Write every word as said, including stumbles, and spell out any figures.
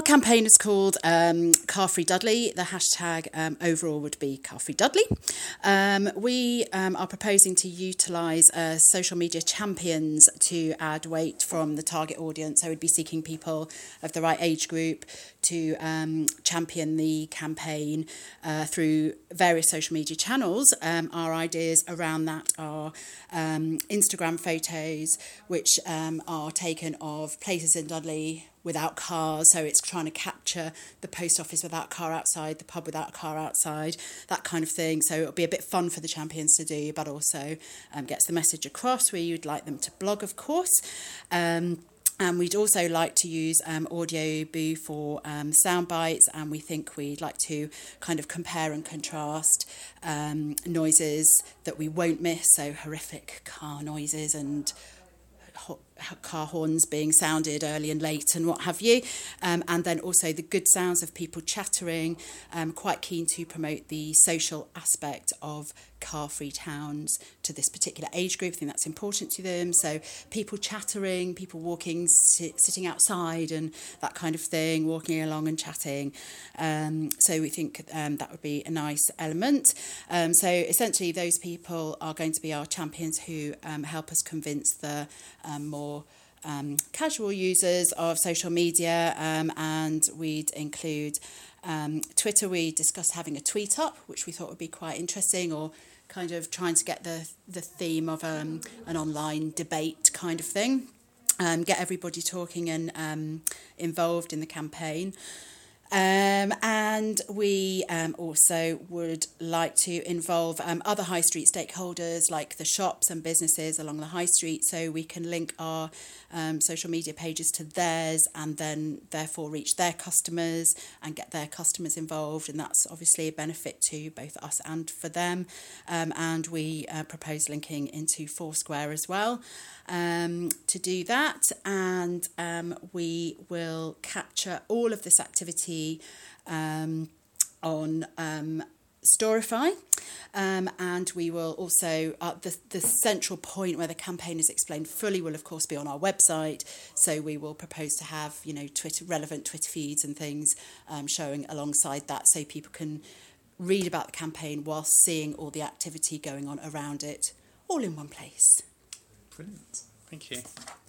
our campaign is called um, Car Free Dudley. The hashtag um, overall would be Car Free Dudley. Um, we um, are proposing to utilise uh, social media champions to add weight from the target audience. So we'd be seeking people of the right age group to um, champion the campaign uh, through various social media channels. Um, our ideas around that are um, Instagram photos, which um, are taken of places in Dudley without cars, so it's trying to capture the post office without a car outside, the pub without a car outside, that kind of thing. So it'll be a bit fun for the champions to do, but also um, gets the message across where you'd like them to blog, of course. Um, And we'd also like to use um, Audio Boo for um, sound bites, and we think we'd like to kind of compare and contrast um, noises that we won't miss, so horrific car noises and ho- car horns being sounded early and late and what have you, um, and then also the good sounds of people chattering. Um, quite keen to promote the social aspect of car-free towns to this particular age group. I think that's important to them. So people chattering, people walking, sit, sitting outside and that kind of thing, walking along and chatting. Um, so we think um, that would be a nice element. Um, so essentially those people are going to be our champions who um, help us convince the um, more um, casual users of social media, um, and we'd include um, Twitter. We discussed having a tweet up, which we thought would be quite interesting, or kind of trying to get the, the theme of um, an online debate kind of thing, um, get everybody talking and um, involved in the campaign. Um, and we um, also would like to involve um, other high street stakeholders like the shops and businesses along the high street, so we can link our um, social media pages to theirs and then therefore reach their customers and get their customers involved, and that's obviously a benefit to both us and for them. Um, and we uh, propose linking into Foursquare as well um, to do that, and um, we will capture all of this activity Um, on um, Storify, um, and we will also, uh, the, the central point where the campaign is explained fully will of course be on our website, so we will propose to have, you know, Twitter, relevant Twitter feeds and things um, showing alongside that, so people can read about the campaign whilst seeing all the activity going on around it, all in one place. Brilliant, thank you.